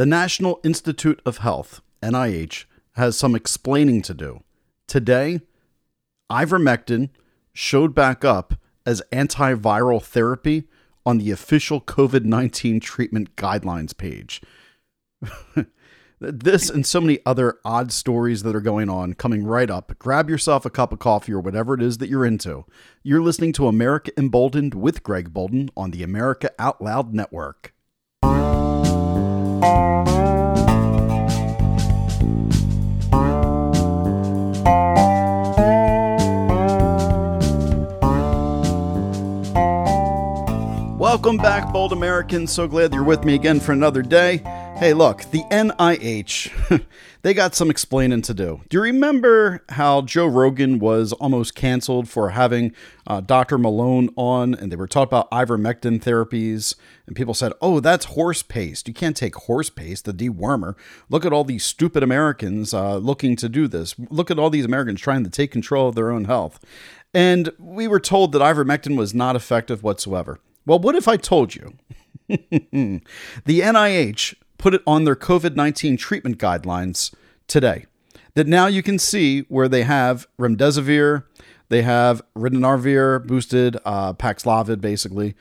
The National Institute of Health, NIH, has some explaining to do. Today, ivermectin showed back up as antiviral therapy on the official COVID-19 treatment guidelines page. This and so many other odd stories that are going on coming right up. Grab yourself a cup of coffee or whatever it is that you're into. You're listening to America Emboldened with Greg Bolden on the America Out Loud Network. Welcome back, bold Americans. So glad you're with me again for another day. Hey, look, the NIH, they got some explaining to do. Do you remember how Joe Rogan was almost canceled for having Dr. Malone on, and they were talking about ivermectin therapies, and people said, oh, that's horse paste. You can't take horse paste, the dewormer. Look at all these stupid Americans looking to do this. Look at all these Americans trying to take control of their own health. And we were told that ivermectin was not effective whatsoever. Well, what if I told you the NIH put it on their COVID-19 treatment guidelines today, that now you can see where they have remdesivir, they have ritonavir boosted, Paxlovid basically,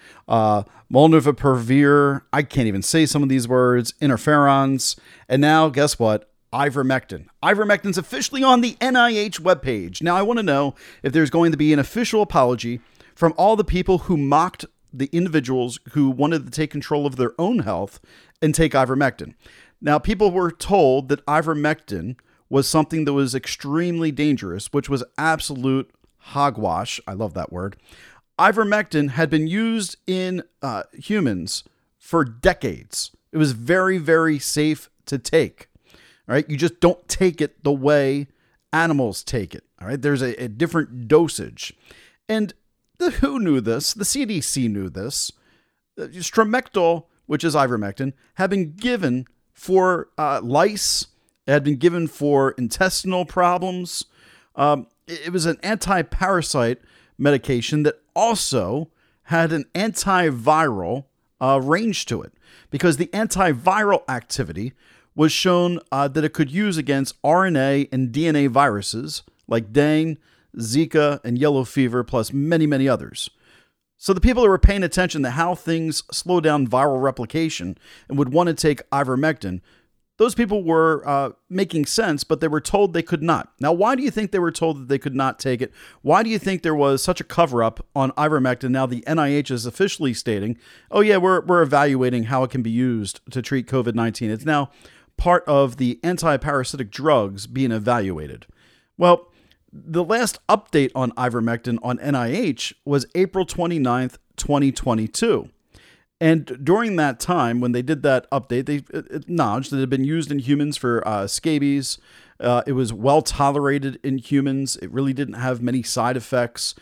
molnupiravir, I can't even say some of these words, interferons, and now guess what? Ivermectin. Ivermectin's officially on the NIH webpage. Now I want to know if there's going to be an official apology from all the people who mocked the individuals who wanted to take control of their own health and take ivermectin. Now, people were told that ivermectin was something that was extremely dangerous, which was absolute hogwash. I love that word. Ivermectin had been used in humans for decades. It was very, very safe to take. All right. You just don't take it the way animals take it. All right. There's a different dosage. And the WHO knew this. The CDC knew this. Stramectol, which is ivermectin, had been given for lice. It had been given for intestinal problems. It was an anti-parasite medication that also had an antiviral range to it, because the antiviral activity was shown that it could use against RNA and DNA viruses like Dengue, Zika, and yellow fever, plus many, many others. So the people who were paying attention to how things slow down viral replication and would want to take ivermectin, those people were making sense, but they were told they could not. Now, why do you think they were told that they could not take it? Why do you think there was such a cover-up on ivermectin? Now the NIH is officially stating, oh yeah, we're evaluating how it can be used to treat COVID-19. It's now part of the anti-parasitic drugs being evaluated. Well, the last update on ivermectin on NIH was April 29th, 2022. And during that time, when they did that update, they acknowledged that it had been used in humans for scabies. It was well tolerated in humans. It really didn't have many side effects.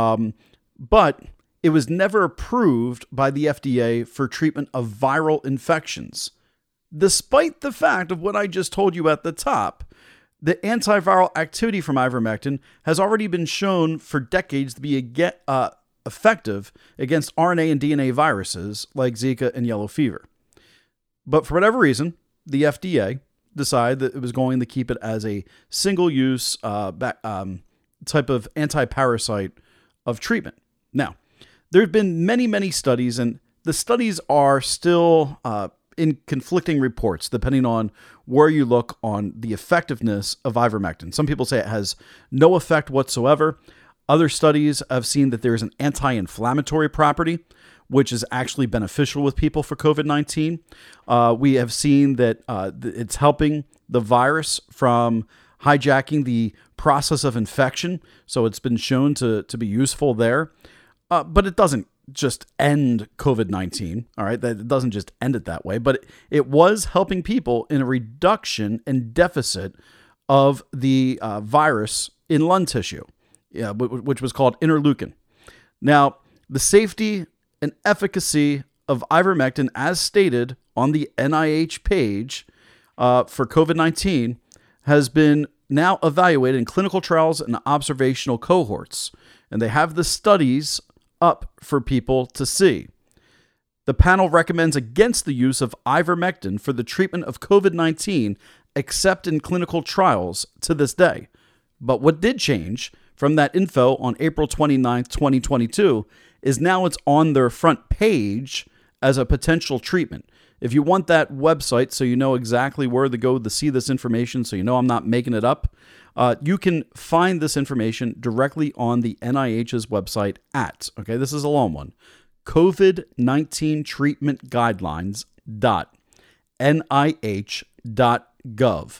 But it was never approved by the FDA for treatment of viral infections. Despite the fact of what I just told you at the top, the antiviral activity from ivermectin has already been shown for decades to be effective against RNA and DNA viruses like Zika and yellow fever. But for whatever reason, the FDA decided that it was going to keep it as a single-use type of anti-parasite of treatment. Now, there have been many, many studies, and the studies are still in conflicting reports, depending on where you look on the effectiveness of ivermectin. Some people say it has no effect whatsoever. Other studies have seen that there is an anti-inflammatory property, which is actually beneficial with people for COVID-19. We have seen that it's helping the virus from hijacking the process of infection. So it's been shown to be useful there. But it doesn't just end COVID-19, all right? That it doesn't just end it that way, but it was helping people in a reduction and deficit of the virus in lung tissue, which was called interleukin. Now, the safety and efficacy of ivermectin, as stated on the NIH page for COVID-19, has been now evaluated in clinical trials and observational cohorts, and they have the studies up for people to see. The panel recommends against the use of ivermectin for the treatment of COVID-19, except in clinical trials to this day. But what did change from that info on April 29th, 2022, is now it's on their front page as a potential treatment. If you want that website so you know exactly where to go to see this information, so you know I'm not making it up, you can find this information directly on the NIH's website at, okay, this is a long one, COVID-19 treatment guidelines.nih.gov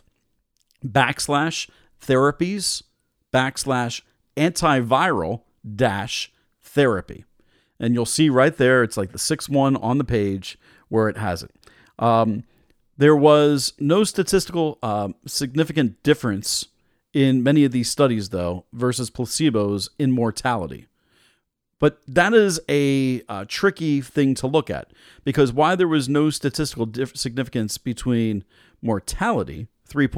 /therapies/antiviral-therapy. And you'll see right there, it's like the sixth one on the page where it has it. There was no statistical significant difference in many of these studies, though, versus placebos in mortality. But that is a tricky thing to look at, because why there was no statistical significance between mortality,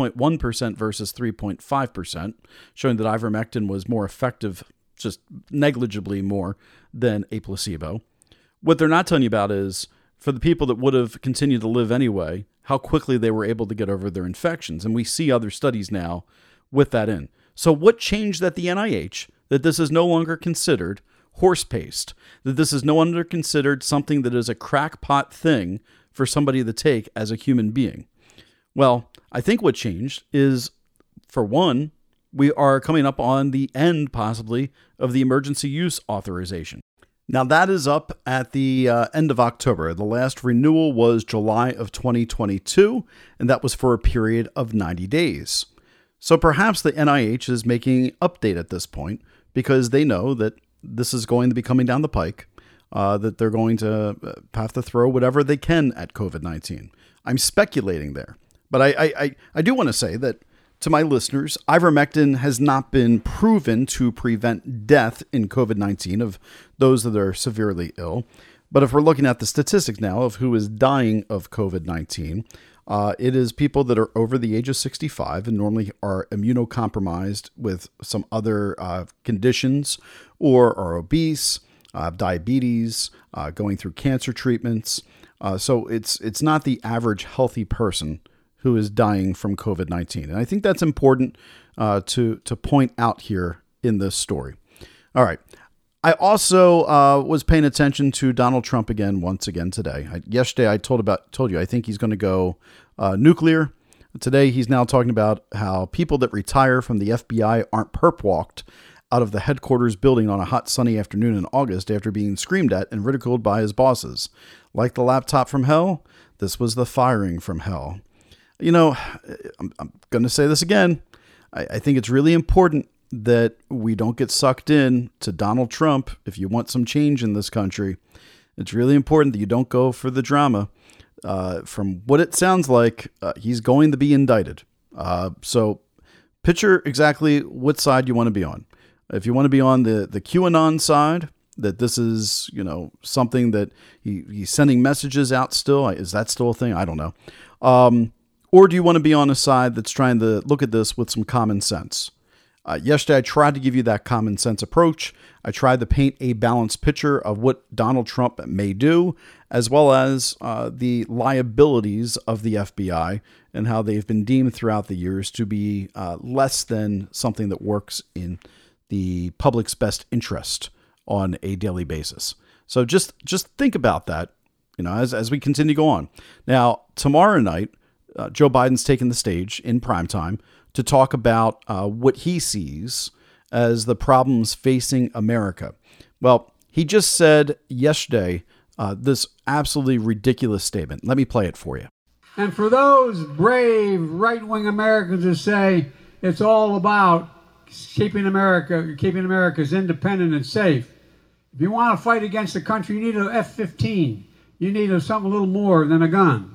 3.1% versus 3.5%, showing that ivermectin was more effective, just negligibly more than a placebo. What they're not telling you about is, for the people that would have continued to live anyway, how quickly they were able to get over their infections. And we see other studies now with that in. So what changed at the NIH that this is no longer considered horse paste, that this is no longer considered something that is a crackpot thing for somebody to take as a human being? Well, I think what changed is, for one, we are coming up on the end, possibly, of the emergency use authorization. Now, that is up at the end of October. The last renewal was July of 2022, and that was for a period of 90 days. So perhaps the NIH is making an update at this point, because they know that this is going to be coming down the pike, that they're going to have to throw whatever they can at COVID-19. I'm speculating there. But I do want to say that, to my listeners, ivermectin has not been proven to prevent death in COVID-19 of those that are severely ill. But if we're looking at the statistics now of who is dying of COVID-19, it is people that are over the age of 65 and normally are immunocompromised with some other conditions, or are obese, diabetes, going through cancer treatments. So it's not the average healthy person who is dying from COVID-19. And I think that's important to point out here in this story. All right. I also was paying attention to Donald Trump once again today. Yesterday I told you I think he's going to go nuclear. Today he's now talking about how people that retire from the FBI aren't perp walked out of the headquarters building on a hot sunny afternoon in August after being screamed at and ridiculed by his bosses. Like the laptop from hell, this was the firing from hell. You know, I'm going to say this again. I think it's really important that we don't get sucked in to Donald Trump. If you want some change in this country, it's really important that you don't go for the drama. From what it sounds like, he's going to be indicted. So picture exactly what side you want to be on. If you want to be on the QAnon side, that this is, something that he's sending messages out still. Is that still a thing? I don't know. Or do you want to be on a side that's trying to look at this with some common sense? Yesterday, I tried to give you that common sense approach. I tried to paint a balanced picture of what Donald Trump may do, as well as the liabilities of the FBI and how they've been deemed throughout the years to be less than something that works in the public's best interest on a daily basis. So just think about that, as we continue to go on. Now, tomorrow night, Joe Biden's taking the stage in primetime to talk about what he sees as the problems facing America. Well, he just said yesterday this absolutely ridiculous statement. Let me play it for you. And for those brave right-wing Americans who say it's all about keeping America's independent and safe, if you want to fight against the country, you need an F-15. You need something a little more than a gun.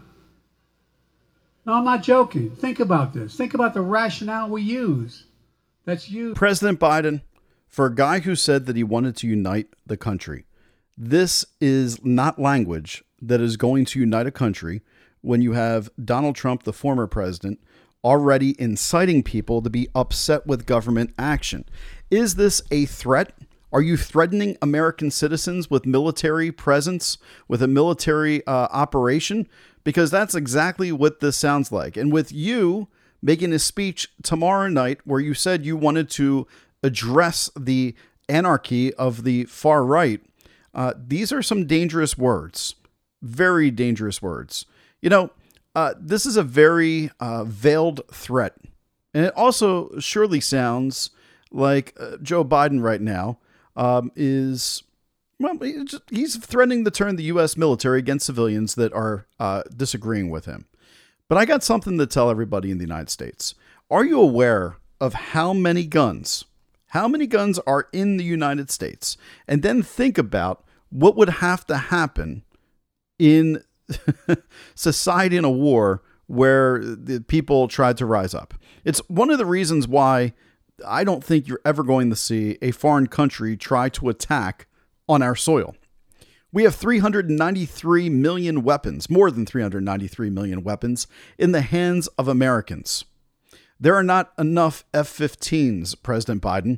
No, I'm not joking. Think about this. Think about the rationale we use. That's you. President Biden, for a guy who said that he wanted to unite the country, this is not language that is going to unite a country when you have Donald Trump, the former president, already inciting people to be upset with government action. Is this a threat? Are you threatening American citizens with military presence, with a military operation? Because that's exactly what this sounds like. And with you making a speech tomorrow night where you said you wanted to address the anarchy of the far right, these are some dangerous words, very dangerous words. This is a very veiled threat. And it also surely sounds like Joe Biden right now he's threatening to turn the U.S. military against civilians that are disagreeing with him. But I got something to tell everybody in the United States. Are you aware of how many guns are in the United States? And then think about what would have to happen in society in a war where the people tried to rise up. It's one of the reasons why I don't think you're ever going to see a foreign country try to attack on our soil. We have 393 million weapons, more than 393 million weapons in the hands of Americans. There are not enough F-15s, President Biden,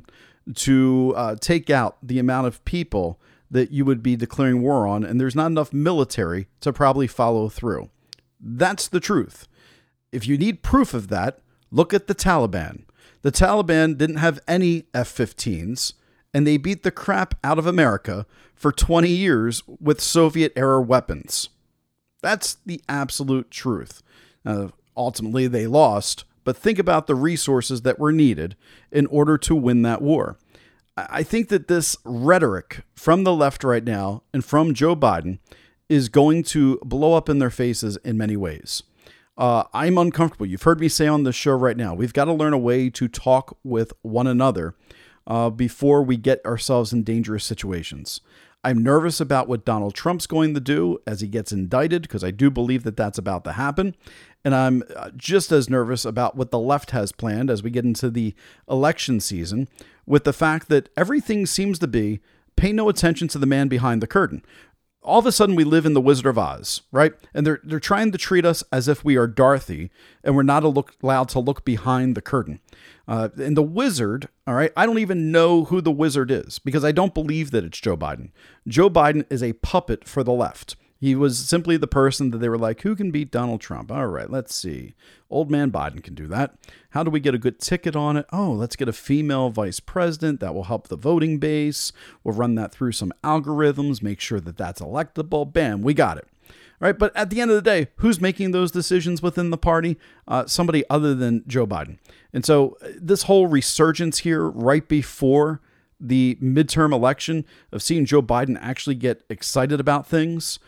to take out the amount of people that you would be declaring war on, and there's not enough military to probably follow through. That's the truth. If you need proof of that, look at the Taliban. The Taliban didn't have any F-15s, and they beat the crap out of America for 20 years with Soviet-era weapons. That's the absolute truth. Ultimately, they lost, but think about the resources that were needed in order to win that war. I think that this rhetoric from the left right now and from Joe Biden is going to blow up in their faces in many ways. I'm uncomfortable. You've heard me say on the show right now, we've got to learn a way to talk with one another before we get ourselves in dangerous situations. I'm nervous about what Donald Trump's going to do as he gets indicted, because I do believe that that's about to happen. And I'm just as nervous about what the left has planned as we get into the election season, with the fact that everything seems to be pay no attention to the man behind the curtain. All of a sudden, we live in the Wizard of Oz, right? And they're trying to treat us as if we are Dorothy, and we're not allowed to look behind the curtain. And the wizard, all right, I don't even know who the wizard is, because I don't believe that it's Joe Biden. Joe Biden is a puppet for the left. He was simply the person that they were like, who can beat Donald Trump? All right, let's see. Old man Biden can do that. How do we get a good ticket on it? Oh, let's get a female vice president. That will help the voting base. We'll run that through some algorithms, make sure that that's electable. Bam, we got it. All right, but at the end of the day, who's making those decisions within the party? Somebody other than Joe Biden. And so this whole resurgence here right before the midterm election of seeing Joe Biden actually get excited about things,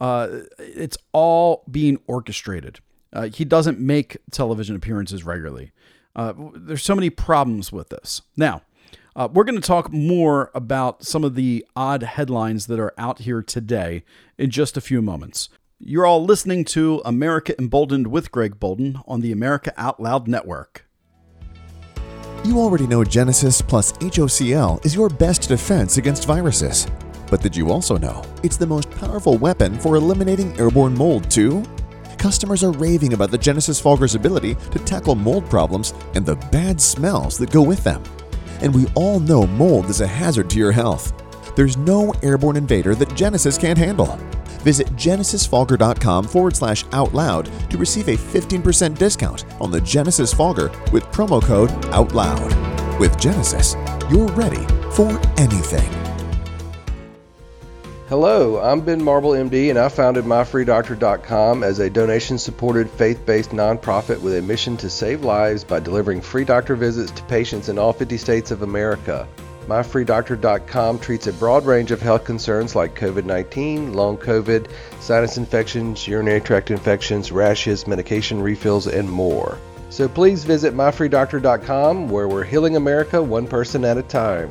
it's all being orchestrated. He doesn't make television appearances regularly. There's so many problems with this. Now, we're going to talk more about some of the odd headlines that are out here today in just a few moments. You're all listening to America Emboldened with Greg Bolden on the America Out Loud Network. You already know Genesis plus HOCl is your best defense against viruses. But did you also know it's the most powerful weapon for eliminating airborne mold too? Customers are raving about the Genesis Fogger's ability to tackle mold problems and the bad smells that go with them. And we all know mold is a hazard to your health. There's no airborne invader that Genesis can't handle. Visit genesisfogger.com/outloud to receive a 15% discount on the Genesis Fogger with promo code OUTLOUD. With Genesis, you're ready for anything. Hello, I'm Ben Marble, MD, and I founded MyFreeDoctor.com as a donation-supported, faith-based nonprofit with a mission to save lives by delivering free doctor visits to patients in all 50 states of America. MyFreeDoctor.com treats a broad range of health concerns like COVID-19, long COVID, sinus infections, urinary tract infections, rashes, medication refills, and more. So please visit MyFreeDoctor.com, where we're healing America one person at a time.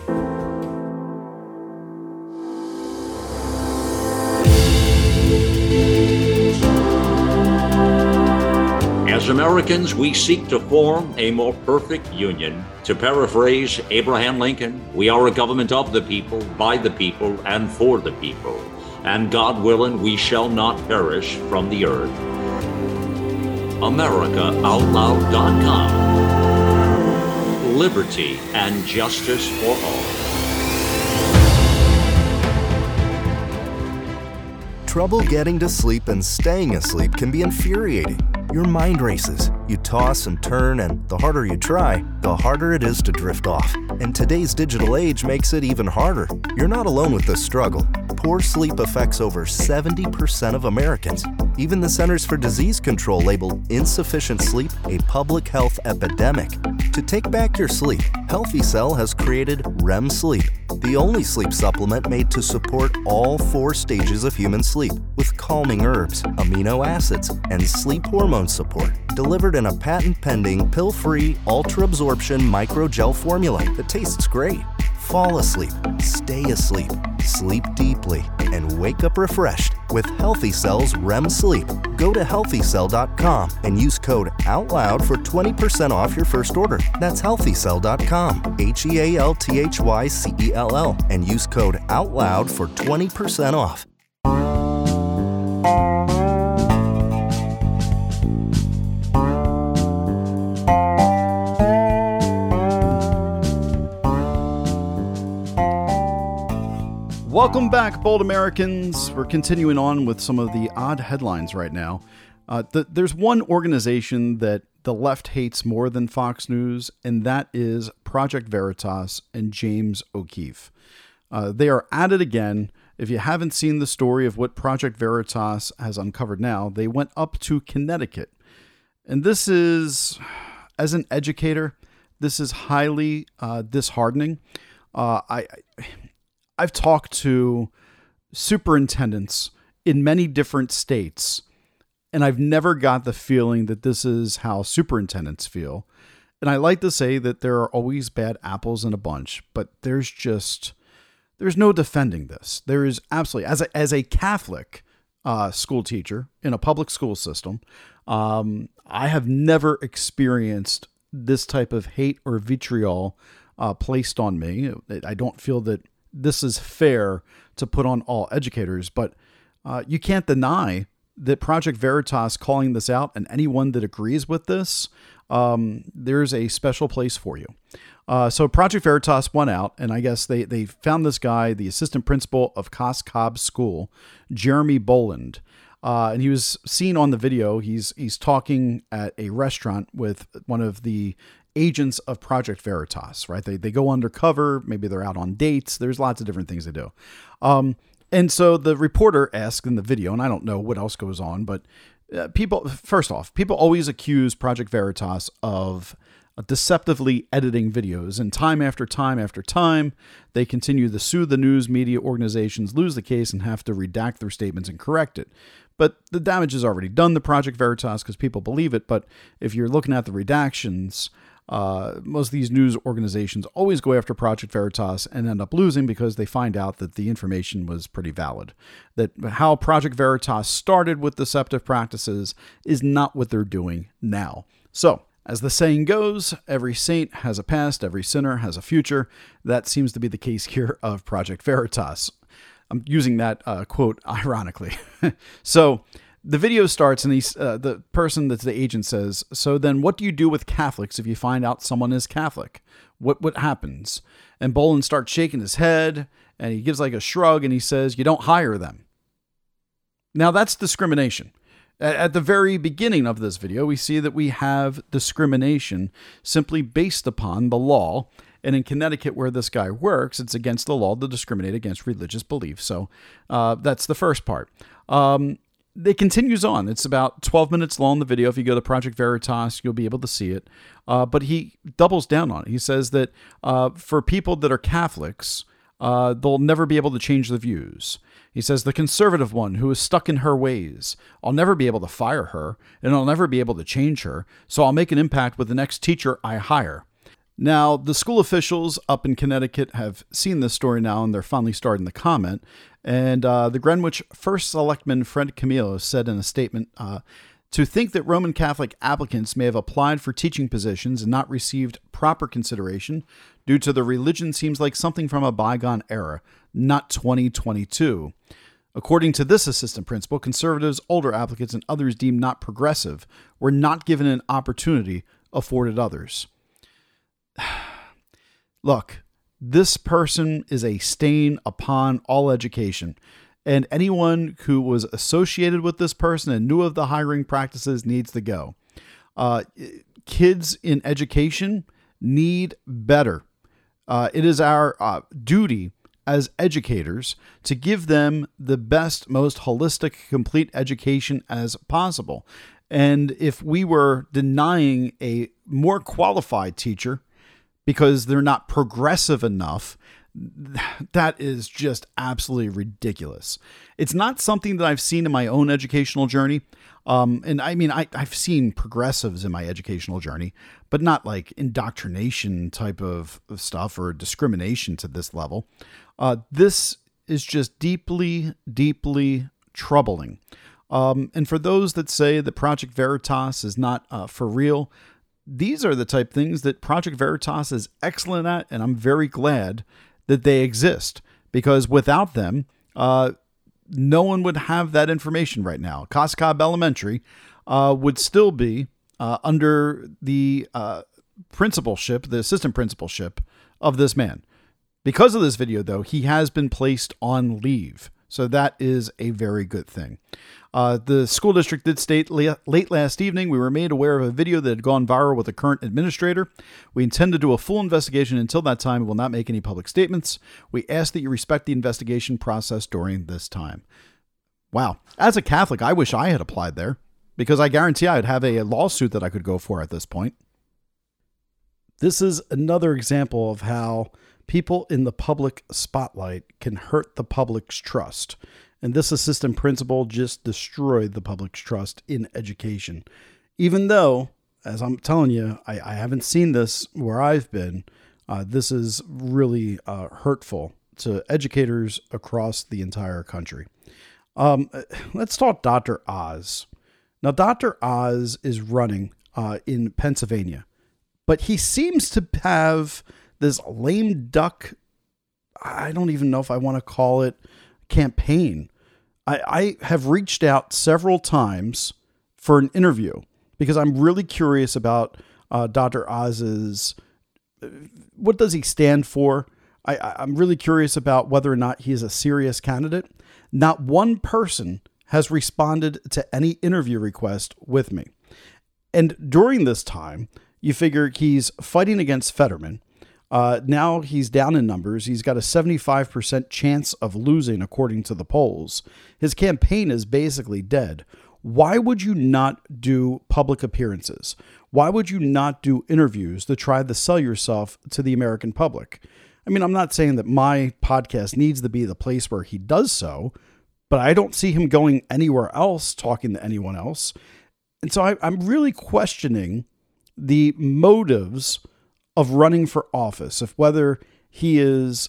As Americans, we seek to form a more perfect union. To paraphrase Abraham Lincoln, we are a government of the people, by the people, and for the people. And God willing, we shall not perish from the earth. AmericaOutloud.com. Liberty and justice for all. Trouble getting to sleep and staying asleep can be infuriating. Your mind races, you toss and turn, and the harder you try, the harder it is to drift off. And today's digital age makes it even harder. You're not alone with this struggle. Poor sleep affects over 70% of Americans. Even the Centers for Disease Control labeled insufficient sleep a public health epidemic. To take back your sleep, Healthy Cell has created REM Sleep, the only sleep supplement made to support all 4 stages of human sleep with calming herbs, amino acids, and sleep hormone support, delivered in a patent-pending, pill-free, ultra-absorption microgel formula that tastes great. Fall asleep, stay asleep, sleep deeply, and wake up refreshed with Healthy Cell's REM Sleep. Go to healthycell.com and use code OUTLOUD for 20% off your first order. That's healthycell.com, HEALTHYCELL, and use code OUTLOUD for 20% off. Welcome back, bold Americans. We're continuing on with some of the odd headlines right now. There's one organization that the left hates more than Fox News, and that is Project Veritas and James O'Keefe. They are at it again. If you haven't seen the story of what Project Veritas has uncovered now, they went up to Connecticut. And this is, as an educator, this is highly disheartening. I've talked to superintendents in many different states, and I've never got the feeling that this is how superintendents feel. And I like to say that there are always bad apples in a bunch, but there's no defending this. There is absolutely, as a Catholic school teacher in a public school system, I have never experienced this type of hate or vitriol placed on me. I don't feel that this is fair to put on all educators, but you can't deny that Project Veritas calling this out, and anyone that agrees with this, there's a special place for you. So Project Veritas went out, and I guess they found this guy, the assistant principal of Cos Cob School, Jeremy Boland. And he was seen on the video. He's talking at a restaurant with one of the agents of Project Veritas, right? They go undercover. Maybe they're out on dates. There's lots of different things they do. And so the reporter asked in the video, and I don't know what else goes on, but people always accuse Project Veritas of deceptively editing videos, and time after time after time, they continue to sue the news media organizations, lose the case, and have to redact their statements and correct it. But the damage is already done to Project Veritas because people believe it. But if you're looking at the redactions, most of these news organizations always go after Project Veritas and end up losing because they find out that the information was pretty valid. That how Project Veritas started with deceptive practices is not what they're doing now. So, as the saying goes, every saint has a past, every sinner has a future. That seems to be the case here of Project Veritas. I'm using that quote ironically. So the video starts, and the person that's the agent says, "So then what do you do with Catholics if you find out someone is Catholic? What happens?" And Boland starts shaking his head, and he gives like a shrug, and he says, "You don't hire them." Now that's discrimination. At the very beginning of this video, we see that we have discrimination simply based upon the law. And in Connecticut, where this guy works, it's against the law to discriminate against religious beliefs. So that's the first part. It continues on. It's about 12 minutes long, the video. If you go to Project Veritas, you'll be able to see it. But he doubles down on it. He says that for people that are Catholics, they'll never be able to change the views. He says, the conservative one who is stuck in her ways, I'll never be able to fire her, and I'll never be able to change her, so I'll make an impact with the next teacher I hire. Now, the school officials up in Connecticut have seen this story now, and they're finally starting to comment. And the Greenwich First Selectman Fred Camillo said in a statement, to think that Roman Catholic applicants may have applied for teaching positions and not received proper consideration due to the religion seems like something from a bygone era, not 2022. According to this assistant principal, conservatives, older applicants, and others deemed not progressive were not given an opportunity afforded others. Look, this person is a stain upon all education. and anyone who was associated with this person and knew of the hiring practices needs to go. Kids in education need better. It is our duty as educators to give them the best, most holistic, complete education as possible. And if we were denying a more qualified teacher because they're not progressive enough, that is just absolutely ridiculous. It's not something that I've seen in my own educational journey. And I mean, I've seen progressives in my educational journey, but not like indoctrination type of stuff or discrimination to this level. This is just deeply, deeply troubling. And for those that say that Project Veritas is not for real, these are the type of things that Project Veritas is excellent at, and I'm very glad that they exist, because without them, no one would have that information right now. Cos Cob Elementary would still be under the principalship, the assistant principalship of this man. Because of this video, though, he has been placed on leave. So that is a very good thing. The school district did state late last evening, we were made aware of a video that had gone viral with the current administrator. We intend to do a full investigation. Until that time, we will not make any public statements. We ask that you respect the investigation process during this time. Wow. As a Catholic, I wish I had applied there, because I guarantee I'd have a lawsuit that I could go for at this point. This is another example of how people in the public spotlight can hurt the public's trust. And this assistant principal just destroyed the public's trust in education. Even though, as I'm telling you, I haven't seen this where I've been. This is really hurtful to educators across the entire country. Let's talk Dr. Oz. Now, Dr. Oz is running in Pennsylvania, but he seems to have this lame duck, I don't even know if I want to call it, campaign. I have reached out several times for an interview because I'm really curious about Dr. Oz's, what does he stand for? I'm really curious about whether or not he is a serious candidate. Not one person has responded to any interview request with me. And during this time, you figure he's fighting against Fetterman. Now he's down in numbers. He's got a 75% chance of losing, according to the polls. His campaign is basically dead. Why would you not do public appearances? Why would you not do interviews to try to sell yourself to the American public? I mean, I'm not saying that my podcast needs to be the place where he does so, but I don't see him going anywhere else talking to anyone else. And so I'm really questioning the motives of running for office, of whether he is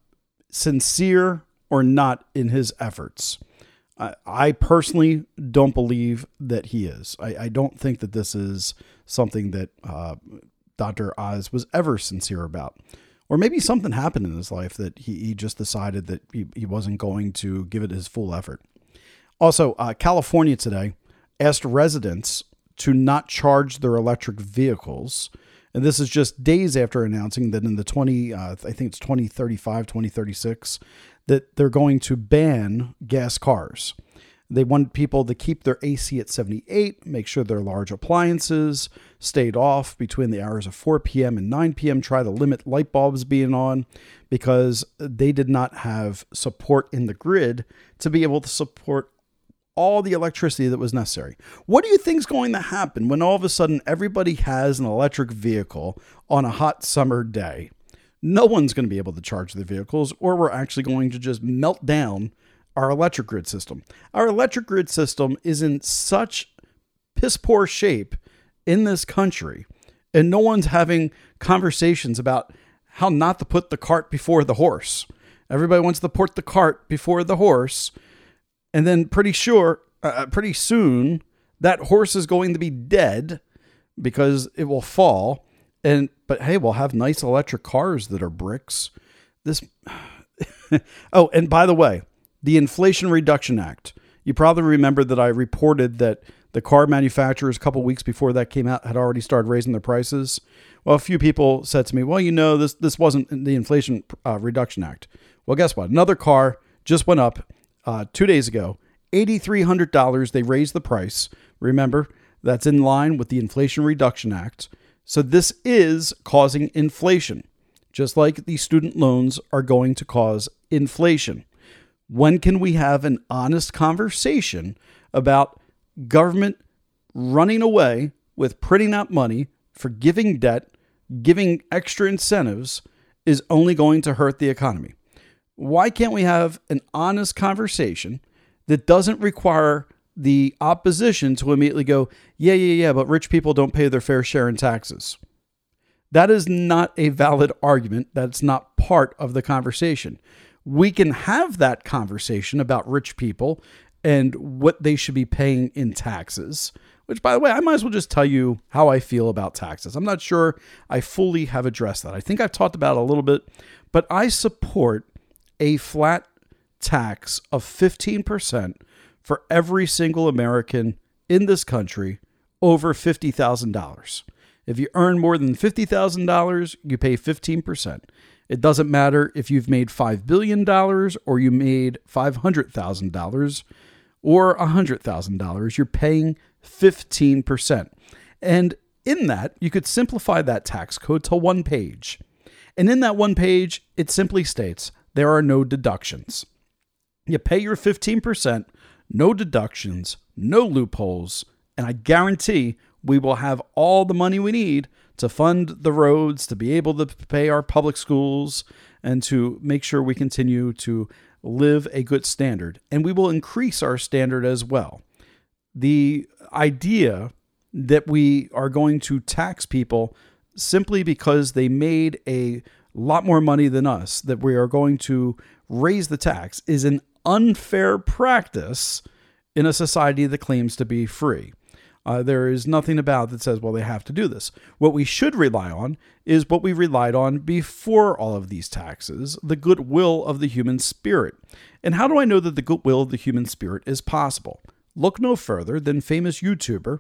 sincere or not in his efforts. I personally don't believe that he is. I don't think that this is something that Dr. Oz was ever sincere about. Or maybe something happened in his life that he just decided that he wasn't going to give it his full effort. Also, California today asked residents to not charge their electric vehicles. And this is just days after announcing that in the 2035, 2036, that they're going to ban gas cars. They want people to keep their AC at 78, make sure their large appliances stayed off between the hours of 4 p.m. and 9 p.m., try to limit light bulbs being on, because they did not have support in the grid to be able to support all the electricity that was necessary. What do you think is going to happen when all of a sudden everybody has an electric vehicle on a hot summer day? No one's going to be able to charge their vehicles, or we're actually going to just melt down our electric grid system. Our electric grid system is in such piss poor shape in this country, and no one's having conversations about how not to put the cart before the horse. Everybody wants to put the cart before the horse. And then pretty soon, that horse is going to be dead because it will fall. But hey, we'll have nice electric cars that are bricks. Oh, and by the way, the Inflation Reduction Act. You probably remember that I reported that the car manufacturers a couple weeks before that came out had already started raising their prices. Well, a few people said to me, well, this wasn't the Inflation Reduction Act. Well, guess what? Another car just went up 2 days ago, $8,300. They raised the price. Remember, that's in line with the Inflation Reduction Act. So this is causing inflation, just like the student loans are going to cause inflation. When can we have an honest conversation about government running away with printing out money, forgiving debt, giving extra incentives is only going to hurt the economy? Why can't we have an honest conversation that doesn't require the opposition to immediately go, yeah, but rich people don't pay their fair share in taxes? That is not a valid argument. That's not part of the conversation. We can have that conversation about rich people and what they should be paying in taxes, which, by the way, I might as well just tell you how I feel about taxes. I'm not sure I fully have addressed that. I think I've talked about it a little bit, but I support a flat tax of 15% for every single American in this country over $50,000. If you earn more than $50,000, you pay 15%. It doesn't matter if you've made $5 billion or you made $500,000 or $100,000, you're paying 15%. And in that, you could simplify that tax code to one page. And in that one page, it simply states there are no deductions. You pay your 15%, no deductions, no loopholes, and I guarantee we will have all the money we need to fund the roads, to be able to pay our public schools, and to make sure we continue to live a good standard. And we will increase our standard as well. The idea that we are going to tax people simply because they made a lot more money than us, that we are going to raise the tax, is an unfair practice in a society that claims to be free. There is nothing about that says, well, they have to do this. What we should rely on is what we relied on before all of these taxes, the goodwill of the human spirit. And how do I know that the goodwill of the human spirit is possible? Look no further than famous YouTuber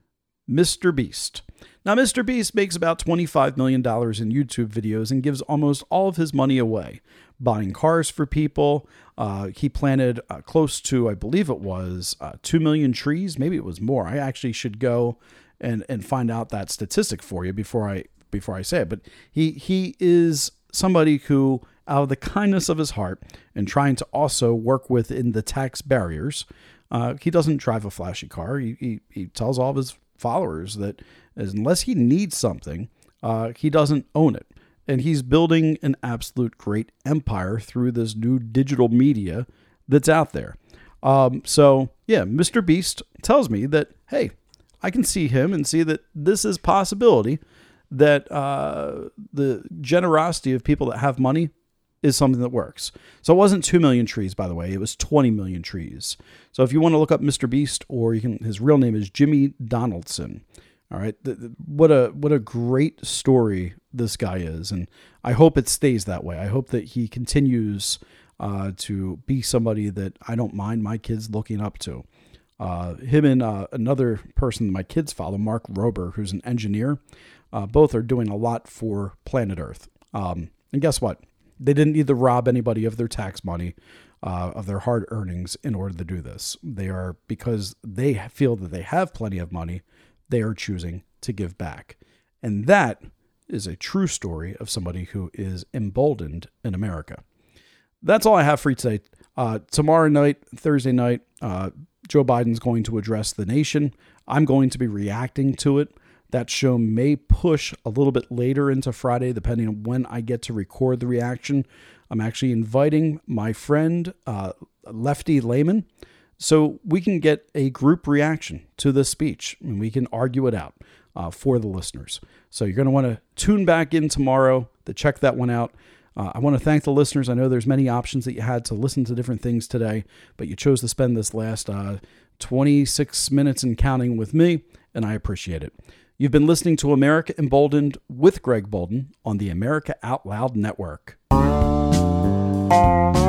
Mr. Beast. Now, Mr. Beast makes about $25 million in YouTube videos and gives almost all of his money away, buying cars for people. He planted close to, I believe it was 2 million trees. Maybe it was more. I actually should go and find out that statistic for you before I say it. But he is somebody who, out of the kindness of his heart and trying to also work within the tax barriers, he doesn't drive a flashy car. He tells all of his followers that unless he needs something, he doesn't own it. And he's building an absolute great empire through this new digital media that's out there. So yeah, Mr. Beast tells me that, hey, I can see him and see that this is possibility, that the generosity of people that have money is something that works. So it wasn't 2 million trees, by the way. It was 20 million trees. So if you want to look up Mr. Beast, or his real name is Jimmy Donaldson. All right. What a great story this guy is. And I hope it stays that way. I hope that he continues to be somebody that I don't mind my kids looking up to. Him and another person that my kids follow, Mark Rober, who's an engineer, both are doing a lot for planet Earth. And guess what? They didn't need to rob anybody of their tax money, of their hard earnings in order to do this. Because they feel that they have plenty of money, they are choosing to give back. And that is a true story of somebody who is emboldened in America. That's all I have for you today. Tomorrow night, Thursday night, Joe Biden's going to address the nation. I'm going to be reacting to it. That show may push a little bit later into Friday, depending on when I get to record the reaction. I'm actually inviting my friend, Lefty Layman, so we can get a group reaction to this speech and we can argue it out for the listeners. So you're going to want to tune back in tomorrow to check that one out. I want to thank the listeners. I know there's many options that you had to listen to different things today, but you chose to spend this last 26 minutes and counting with me, and I appreciate it. You've been listening to America Emboldened with Greg Bolden on the America Out Loud Network.